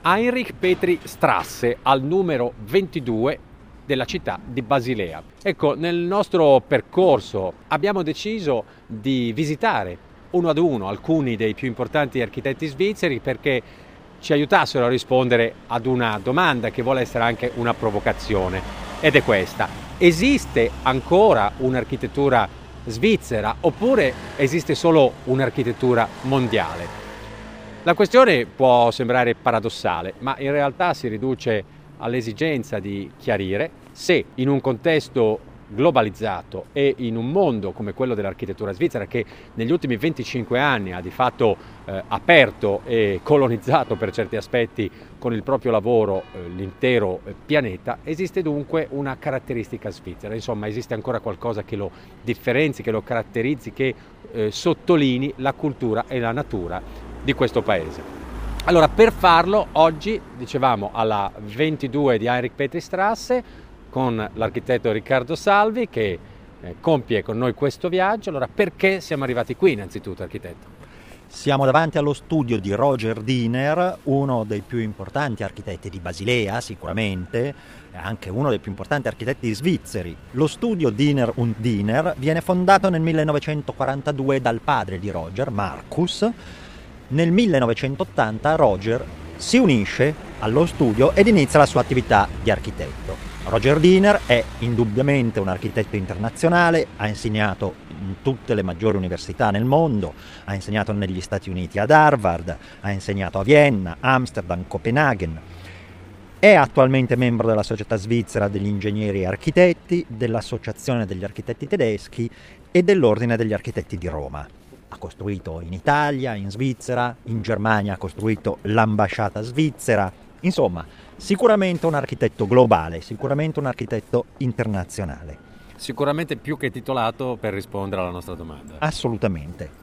Heinrich Petri Strasse, al numero 22 della città di Basilea. Ecco, nel nostro percorso abbiamo deciso di visitare uno ad uno alcuni dei più importanti architetti svizzeri perché ci aiutassero a rispondere ad una domanda che vuole essere anche una provocazione, ed è questa: esiste ancora un'architettura svizzera oppure esiste solo un'architettura mondiale? La questione può sembrare paradossale, ma in realtà si riduce all'esigenza di chiarire se in un contesto globalizzato e in un mondo come quello dell'architettura svizzera, che negli ultimi 25 anni ha di fatto aperto e colonizzato per certi aspetti con il proprio lavoro l'intero pianeta, esiste dunque una caratteristica svizzera. Insomma, esiste ancora qualcosa che lo differenzi, che lo caratterizzi, che sottolinei la cultura e la natura di questo paese. Allora, per farlo oggi, dicevamo, alla 22 di Heinrich Petri Strasse con l'architetto Riccardo Salvi che compie con noi questo viaggio. Allora, perché siamo arrivati qui innanzitutto, architetto? Siamo davanti allo studio di Roger Diener, uno dei più importanti architetti di Basilea, sicuramente, e anche uno dei più importanti architetti svizzeri. Lo studio Diener und Diener viene fondato nel 1942 dal padre di Roger, Marcus. Nel 1980 Roger si unisce allo studio ed inizia la sua attività di architetto. Roger Diener è indubbiamente un architetto internazionale, ha insegnato in tutte le maggiori università nel mondo, ha insegnato negli Stati Uniti ad Harvard, ha insegnato a Vienna, Amsterdam, Copenaghen. È attualmente membro della Società Svizzera degli Ingegneri e Architetti, dell'Associazione degli Architetti Tedeschi e dell'Ordine degli Architetti di Roma. Ha costruito in Italia, in Svizzera, in Germania ha costruito l'ambasciata svizzera. Insomma, sicuramente un architetto globale, sicuramente un architetto internazionale. Sicuramente più che titolato per rispondere alla nostra domanda. Assolutamente.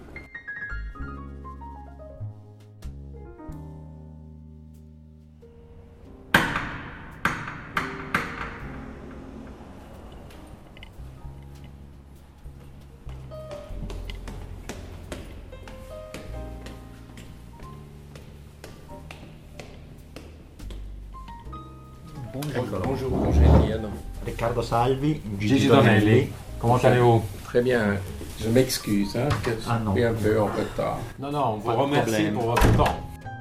Bonjour, Gélienne. Riccardo Salvi, Gigi Donelli, comment allez-vous? Très bien. Je m'excuse, que je Ah non. suis un peu en retard. Non, on vous Pas de remercie problème. pour votre temps.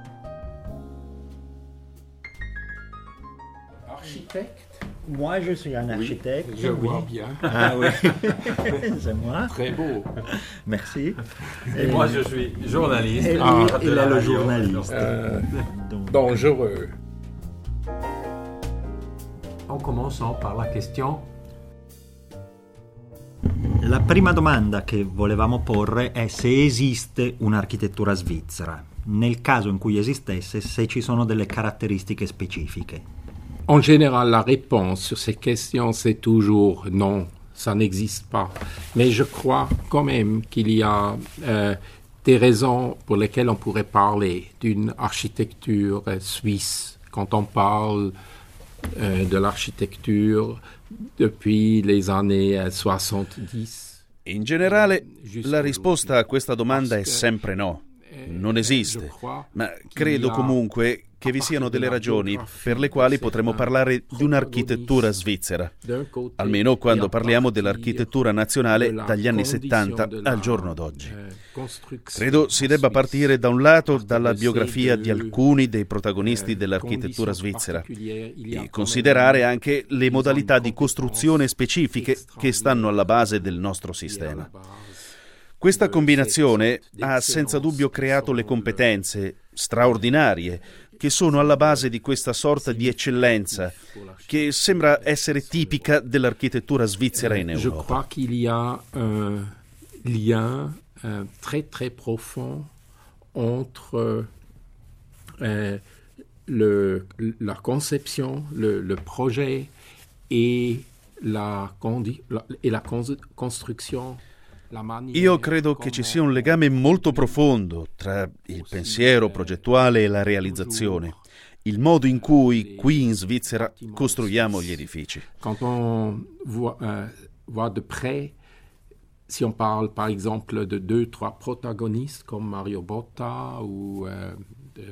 Architecte? Moi, je suis un architecte. Je oui. vois bien. Ah oui, c'est moi. Très beau. Merci. Et moi, je suis journaliste. Et lui, de il la est le radio. journaliste. Donc, Dangereux. En commençant par la question. la prima domanda che volevamo porre è se esiste un'architettura svizzera. Nel caso in cui esistesse, se ci sono delle caratteristiche specifiche. En général, la réponse sur ces questions, c'est toujours non, ça n'existe pas. Mais je crois quand même qu'il y a des raisons pour lesquelles on pourrait parler d'une architecture suisse. Quand on parle de l'architecture depuis les années 70. In generale, la risposta a questa domanda è sempre no. Non esiste, ma credo comunque che vi siano delle ragioni per le quali potremmo parlare di un'architettura svizzera, almeno quando parliamo dell'architettura nazionale dagli anni 70 al giorno d'oggi. Credo si debba partire da un lato dalla biografia di alcuni dei protagonisti dell'architettura svizzera e considerare anche le modalità di costruzione specifiche che stanno alla base del nostro sistema. Questa combinazione ha senza dubbio creato le competenze straordinarie che sono alla base di questa sorta di eccellenza che sembra essere tipica dell'architettura svizzera in Je Europa. crois qu'il y a un lien très très profond entre la conception, le projet et la construction. Io credo che ci sia un legame molto profondo tra il pensiero progettuale e la realizzazione, il modo in cui qui in Svizzera costruiamo gli edifici. Quand on voit de près, si on parle par exemple de 2-3 protagonistes comme Mario Botta ou de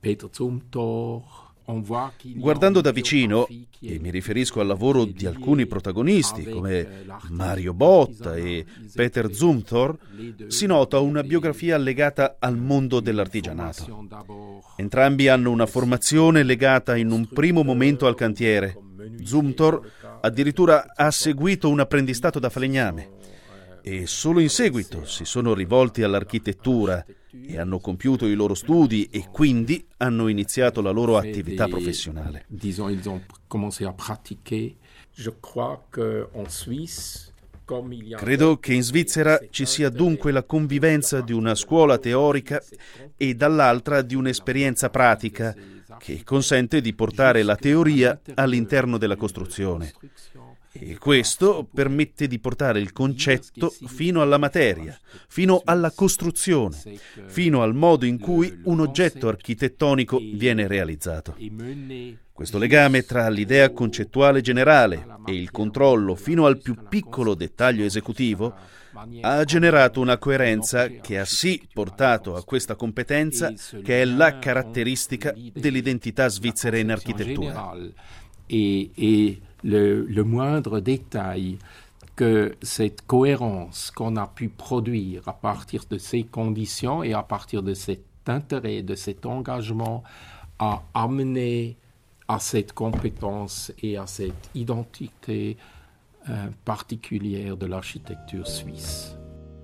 Peter Zumthor. Guardando da vicino, e mi riferisco al lavoro di alcuni protagonisti come Mario Botta e Peter Zumthor, si nota una biografia legata al mondo dell'artigianato. Entrambi hanno una formazione legata in un primo momento al cantiere. Zumthor addirittura ha seguito un apprendistato da falegname e solo in seguito si sono rivolti all'architettura e hanno compiuto i loro studi e quindi hanno iniziato la loro attività professionale. Disons, ils ont commencé à pratiquer. Je crois que en Suisse, credo che in Svizzera ci sia dunque la convivenza di una scuola teorica e dall'altra di un'esperienza pratica che consente di portare la teoria all'interno della costruzione. E questo permette di portare il concetto fino alla materia, fino alla costruzione, fino al modo in cui un oggetto architettonico viene realizzato. Questo legame tra l'idea concettuale generale e il controllo fino al più piccolo dettaglio esecutivo ha generato una coerenza che ha sì portato a questa competenza che è la caratteristica dell'identità svizzera in architettura. Et le moindre détail que cette cohérence qu'on a pu produire à partir de ces conditions et à partir de cet intérêt, de cet engagement a amené à cette compétence et à cette identité particulière de l'architecture suisse.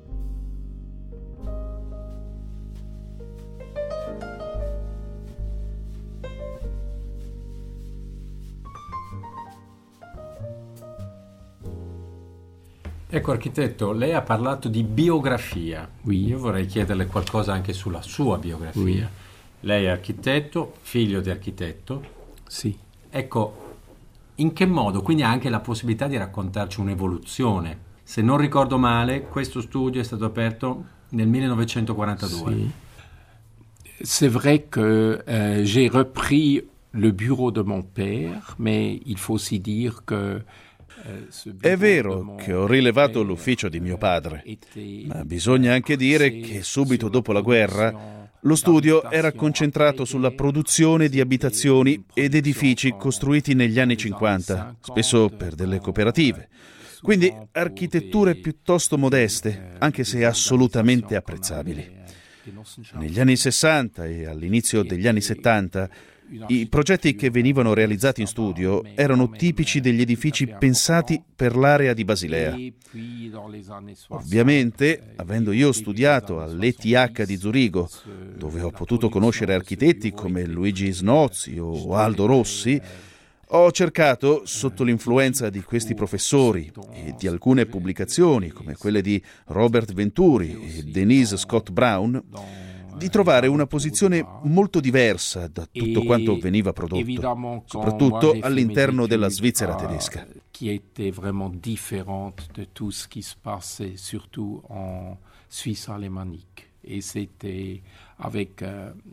Ecco, architetto, lei ha parlato di biografia. Oui. Io vorrei chiederle qualcosa anche sulla sua biografia. Oui. Lei è architetto, figlio di architetto. Sì. Ecco, in che modo? Quindi ha anche la possibilità di raccontarci un'evoluzione. Se non ricordo male, questo studio è stato aperto nel 1942. Sì. C'est vrai que j'ai repris le bureau de mon père, mais il faut aussi dire que è vero che ho rilevato l'ufficio di mio padre, ma bisogna anche dire che subito dopo la guerra lo studio era concentrato sulla produzione di abitazioni ed edifici costruiti negli anni 50, spesso per delle cooperative. Quindi architetture piuttosto modeste, anche se assolutamente apprezzabili. Negli anni 60 e all'inizio degli anni 70 i progetti che venivano realizzati in studio erano tipici degli edifici pensati per l'area di Basilea. Ovviamente, avendo io studiato all'ETH di Zurigo, dove ho potuto conoscere architetti come Luigi Snozzi o Aldo Rossi, ho cercato, sotto l'influenza di questi professori e di alcune pubblicazioni come quelle di Robert Venturi e Denise Scott Brown, di trovare una posizione molto diversa da tutto quanto veniva prodotto, soprattutto all'interno della Svizzera tedesca. Qui était vraiment différente de tout ce qui se passait, surtout en Suisse alémanique. Et c'était avec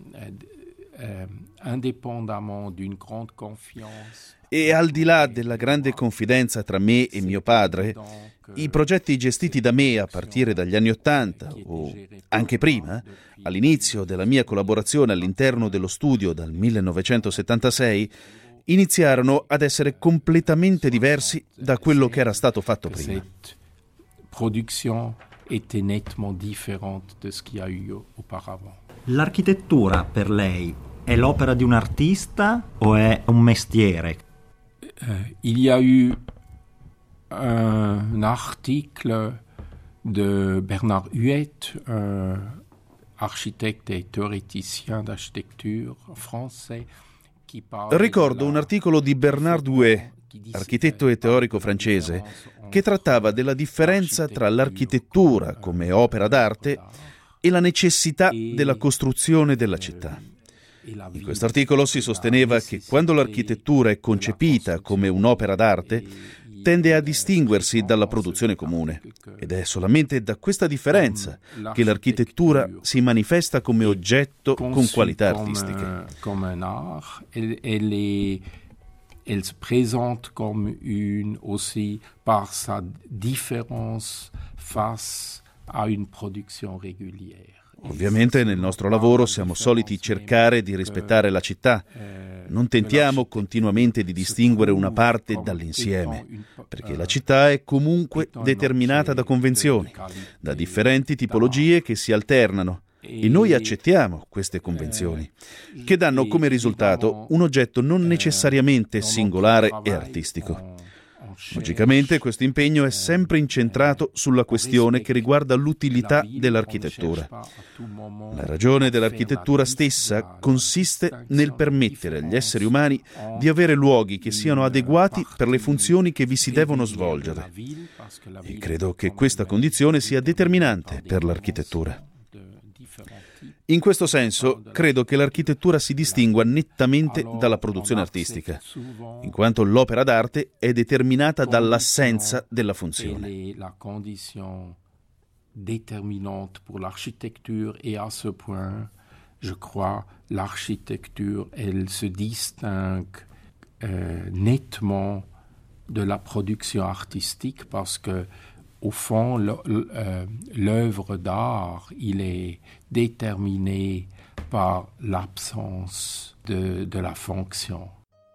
indépendamment d'une grande confiance. E al di là della grande confidenza tra me e mio padre, i progetti gestiti da me a partire dagli anni '80 o anche prima, all'inizio della mia collaborazione all'interno dello studio dal 1976, iniziarono ad essere completamente diversi da quello che era stato fatto prima. Cette production était nettement différente de ce qu'il y a eu auparavant. L'architettura per lei è l'opera di un artista o è un mestiere? Il y a eu un article de Bernard Huet, architecte et théoricien d'architecture français, qui parle. Ricordo un articolo di Bernard Huet, architetto e teorico francese, che trattava della differenza tra l'architettura come opera d'arte e la necessità della costruzione della città. In questo articolo si sosteneva che quando l'architettura è concepita come un'opera d'arte, tende a distinguersi dalla produzione comune, ed è solamente da questa differenza che l'architettura si manifesta come oggetto con qualità artistiche. Comme un art, elle se présente comme une aussi par sa différence face à une production régulière. Ovviamente nel nostro lavoro siamo soliti cercare di rispettare la città. Non tentiamo continuamente di distinguere una parte dall'insieme, perché la città è comunque determinata da convenzioni, da differenti tipologie che si alternano. E noi accettiamo queste convenzioni, che danno come risultato un oggetto non necessariamente singolare e artistico. Logicamente questo impegno è sempre incentrato sulla questione che riguarda l'utilità dell'architettura. La ragione dell'architettura stessa consiste nel permettere agli esseri umani di avere luoghi che siano adeguati per le funzioni che vi si devono svolgere. E credo che questa condizione sia determinante per l'architettura. In questo senso, credo che l'architettura si distingua nettamente dalla produzione artistica, in quanto l'opera d'arte è determinata dall'assenza della funzione. La condition déterminante pour l'architecture et à ce point, je crois, l'architecture, elle se distingue nettement de la production artistique parce que au fond, l'œuvre d'art, il est déterminé par l'absence de la fonction.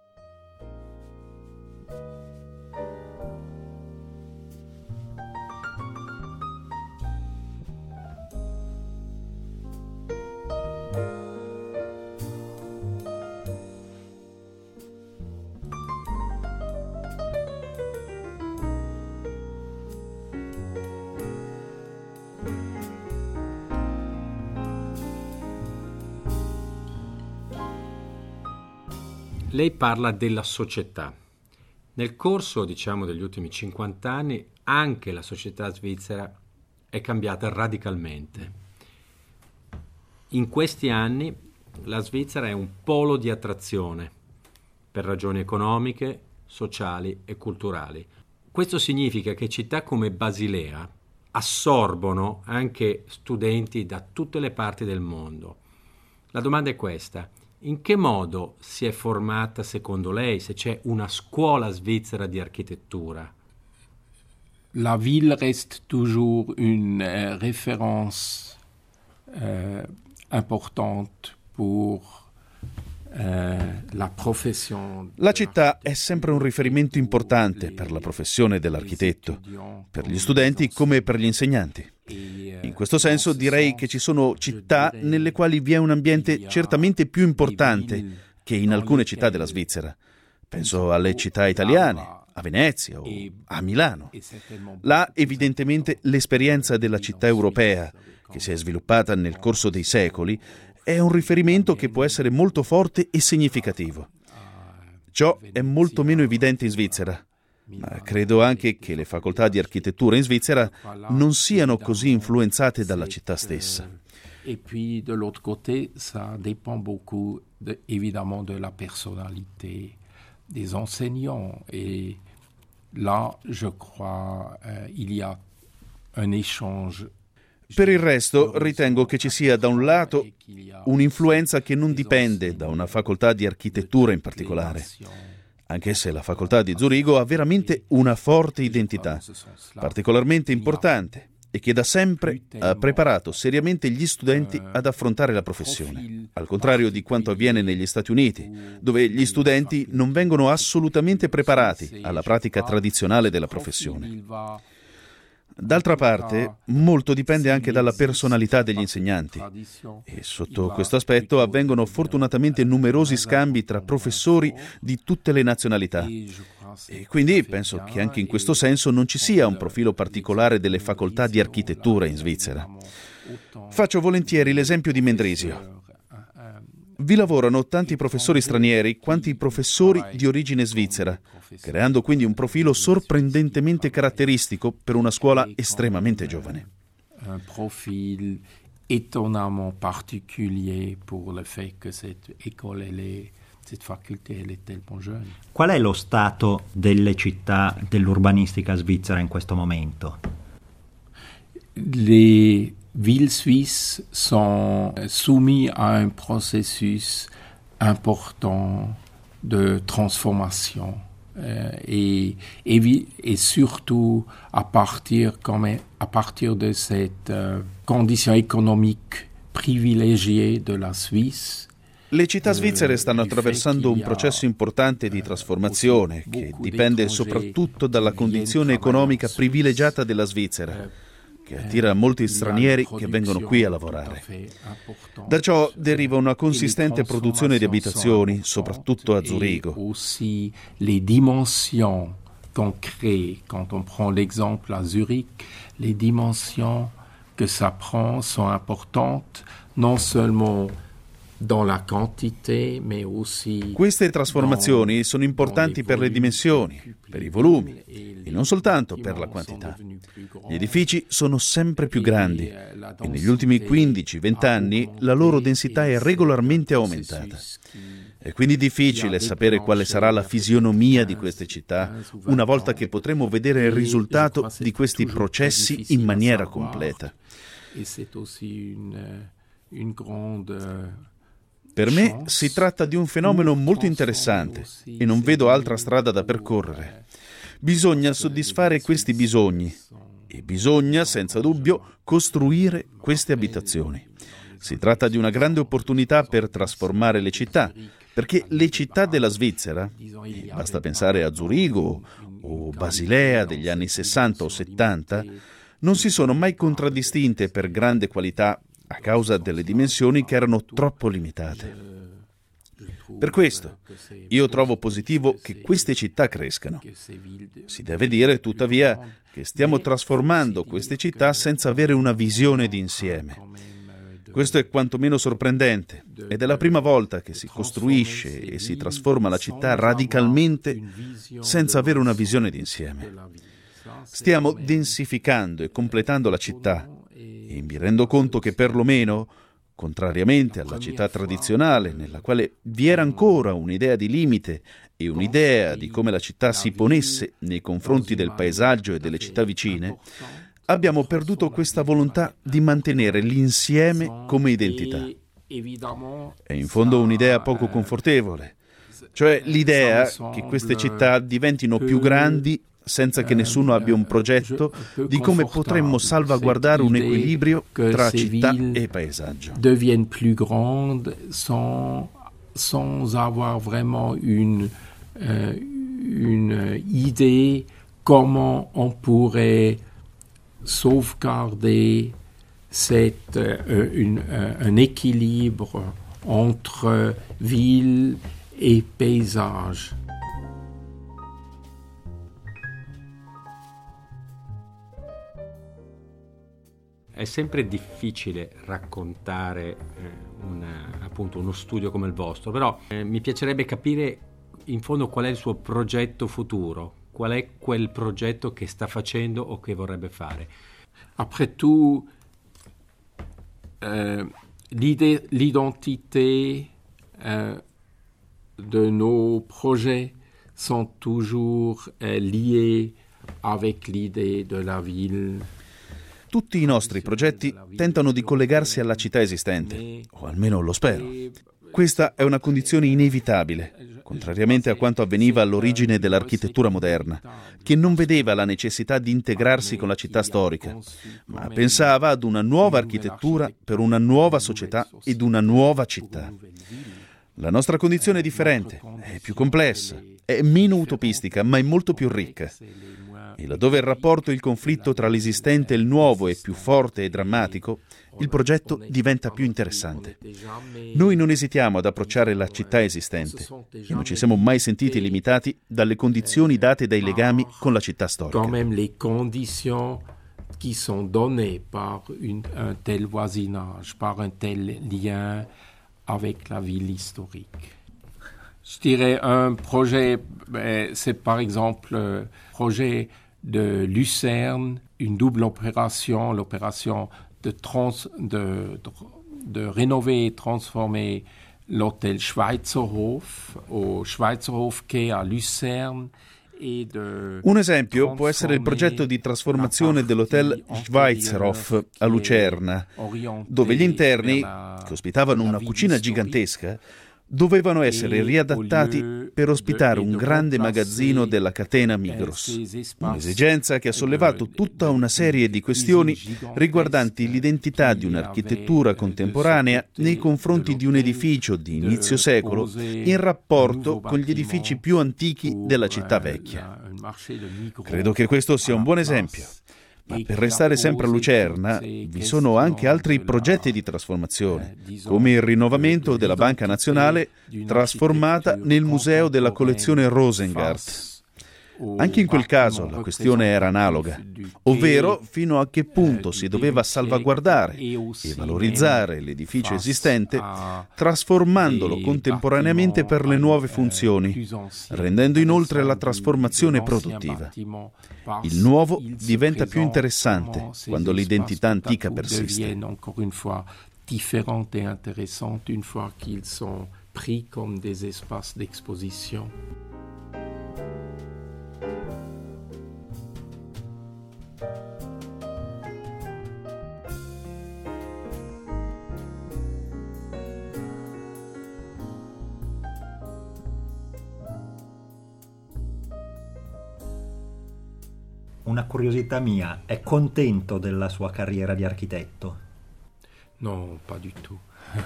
Lei parla della società. Nel corso, degli ultimi 50 anni, anche la società svizzera è cambiata radicalmente. In questi anni la Svizzera è un polo di attrazione per ragioni economiche, sociali e culturali. Questo significa che città come Basilea assorbono anche studenti da tutte le parti del mondo. La domanda è questa: in che modo si è formata, secondo lei, se c'è una scuola svizzera di architettura? La ville reste toujours une référence importante pour la profession. La città è sempre un riferimento importante per la professione dell'architetto, per gli studenti come per gli insegnanti. In questo senso direi che ci sono città nelle quali vi è un ambiente certamente più importante che in alcune città della Svizzera. Penso alle città italiane, a Venezia o a Milano. Là evidentemente l'esperienza della città europea, che si è sviluppata nel corso dei secoli, è un riferimento che può essere molto forte e significativo. Ciò è molto meno evidente in Svizzera, ma credo anche che le facoltà di architettura in Svizzera non siano così influenzate dalla città stessa. Et puis de l'autre côté, ça dépend beaucoup évidemment de la personnalité des enseignants. Et là, je crois, il y a un échange. Per il resto, ritengo che ci sia da un lato un'influenza che non dipende da una facoltà di architettura in particolare, anche se la facoltà di Zurigo ha veramente una forte identità, particolarmente importante, e che da sempre ha preparato seriamente gli studenti ad affrontare la professione, al contrario di quanto avviene negli Stati Uniti, dove gli studenti non vengono assolutamente preparati alla pratica tradizionale della professione. D'altra parte, molto dipende anche dalla personalità degli insegnanti e sotto questo aspetto avvengono fortunatamente numerosi scambi tra professori di tutte le nazionalità. E quindi penso che anche in questo senso non ci sia un profilo particolare delle facoltà di architettura in Svizzera. Faccio volentieri l'esempio di Mendrisio. Vi lavorano tanti professori stranieri quanti professori di origine svizzera, creando quindi un profilo sorprendentemente caratteristico per una scuola estremamente giovane. Un profil étonnamment particulier pour le fait que cette école, cette faculté, elle est tellement jeune. Qual è lo stato delle città dell'urbanistica svizzera in questo momento? Les villes suisses sont soumises à un processus important de transformation et surtout à partir de cette condition économique privilégiée de la Suisse. Le città svizzere stanno attraversando un processo importante di trasformazione che dipende soprattutto dalla condizione economica privilegiata della Svizzera, che attira molti stranieri che vengono qui a lavorare. Da ciò deriva una consistente produzione di abitazioni, soprattutto a Zurigo. Aussi les dimensions qu'on crée, quand on prend l'exemple à Zurich, les dimensions que ça prend sont importantes, non seulement dans la quantité, mais aussi Queste trasformazioni sono importanti per le dimensioni, per i volumi e non soltanto per la quantità. Gli edifici sono sempre più grandi e negli ultimi 15-20 anni la loro densità è regolarmente aumentata. È quindi difficile sapere quale sarà la fisionomia di queste città una volta che potremo vedere il risultato di questi processi in maniera completa. Per me si tratta di un fenomeno molto interessante e non vedo altra strada da percorrere. Bisogna soddisfare questi bisogni e bisogna, senza dubbio, costruire queste abitazioni. Si tratta di una grande opportunità per trasformare le città, perché le città della Svizzera, basta pensare a Zurigo o Basilea degli anni 60 o 70, non si sono mai contraddistinte per grande qualità a causa delle dimensioni che erano troppo limitate. Per questo, io trovo positivo che queste città crescano. Si deve dire, tuttavia, che stiamo trasformando queste città senza avere una visione d'insieme. Questo è quantomeno sorprendente ed è la prima volta che si costruisce e si trasforma la città radicalmente senza avere una visione d'insieme. Stiamo densificando e completando la città e mi rendo conto che perlomeno, contrariamente alla città tradizionale, nella quale vi era ancora un'idea di limite e un'idea di come la città si ponesse nei confronti del paesaggio e delle città vicine, abbiamo perduto questa volontà di mantenere l'insieme come identità. È in fondo un'idea poco confortevole, cioè l'idea che queste città diventino più grandi senza che nessuno abbia un progetto di come potremmo salvaguardare un equilibrio tra città e paesaggio. Deviennent plus grandes sans avoir vraiment une idée comment on pourrait sauvegarder un équilibre entre ville et paysage. È sempre difficile raccontare appunto uno studio come il vostro, però mi piacerebbe capire in fondo qual è il suo progetto futuro, qual è quel progetto che sta facendo o che vorrebbe fare. Après tout, l'identité de nos projets sont toujours liées avec l'idée de la ville. Tutti i nostri progetti tentano di collegarsi alla città esistente, o almeno lo spero. Questa è una condizione inevitabile, contrariamente a quanto avveniva all'origine dell'architettura moderna, che non vedeva la necessità di integrarsi con la città storica, ma pensava ad una nuova architettura per una nuova società ed una nuova città. La nostra condizione è differente, è più complessa, è meno utopistica, ma è molto più ricca. E laddove il rapporto e il conflitto tra l'esistente e il nuovo è più forte e drammatico, il progetto diventa più interessante. Noi non esitiamo ad approcciare la città esistente e non ci siamo mai sentiti limitati dalle condizioni date dai legami con la città storica. Quand même les conditions qui sont données par un tel voisinage, par un tel lien avec la ville historique. Je dirais un projet, c'est par exemple le projet de Lucerne, une double opération, l'opération de rénover et transformer l'hôtel Schweizerhof au Schweizerhof Quai à Lucerne. Un esempio può essere il progetto di trasformazione dell'hotel Schweizerhof a Lucerna, dove gli interni, che ospitavano una cucina gigantesca, dovevano essere riadattati per ospitare un grande magazzino della catena Migros. Un'esigenza che ha sollevato tutta una serie di questioni riguardanti l'identità di un'architettura contemporanea nei confronti di un edificio di inizio secolo in rapporto con gli edifici più antichi della città vecchia. Credo che questo sia un buon esempio. Ma per restare sempre a Lucerna, vi sono anche altri progetti di trasformazione, come il rinnovamento della Banca Nazionale trasformata nel museo della collezione Rosengart. Anche in quel caso la questione era analoga, ovvero fino a che punto si doveva salvaguardare e valorizzare l'edificio esistente, trasformandolo contemporaneamente per le nuove funzioni, rendendo inoltre la trasformazione produttiva. Il nuovo diventa più interessante quando l'identità antica persiste. Différentes et intéressantes une fois qu'ils sont pris comme des espaces d'exposition. Una curiosità mia, è contento della sua carriera di architetto? Non, pas du tout.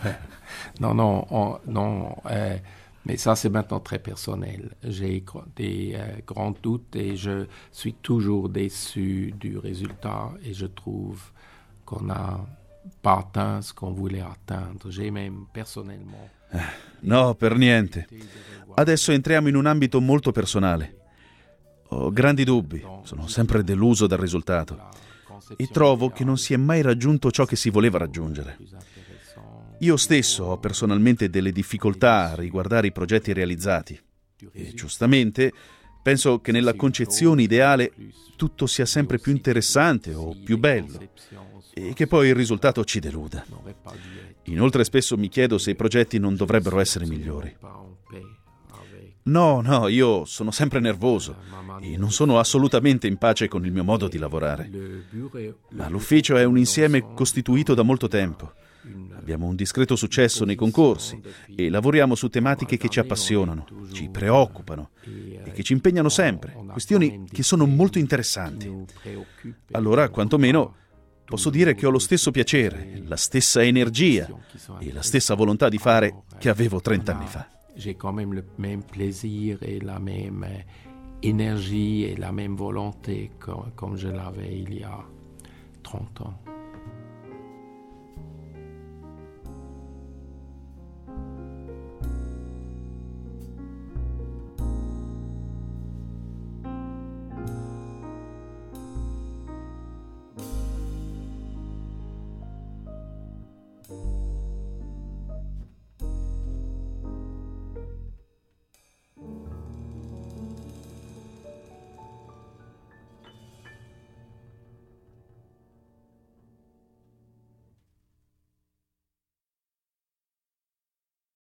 non, mais ça c'est maintenant très personnel. J'ai des grands doutes et je suis toujours déçu du résultat et je trouve qu'on n'a pas atteint ce qu'on voulait atteindre. J'ai même personnellement... No, per niente. Adesso entriamo in un ambito molto personale. Ho grandi dubbi, sono sempre deluso dal risultato e trovo che non si è mai raggiunto ciò che si voleva raggiungere. Io stesso ho personalmente delle difficoltà a riguardare i progetti realizzati e giustamente penso che nella concezione ideale tutto sia sempre più interessante o più bello e che poi il risultato ci deluda. Inoltre spesso mi chiedo se i progetti non dovrebbero essere migliori. No, io sono sempre nervoso e non sono assolutamente in pace con il mio modo di lavorare. Ma l'ufficio è un insieme costituito da molto tempo. Abbiamo un discreto successo nei concorsi e lavoriamo su tematiche che ci appassionano, ci preoccupano e che ci impegnano sempre, questioni che sono molto interessanti. Allora, quantomeno, posso dire che ho lo stesso piacere, la stessa energia e la stessa volontà di fare che avevo 30 anni fa. J'ai quand même le même plaisir et la même énergie et la même volonté comme je l'avais il y a 30 ans.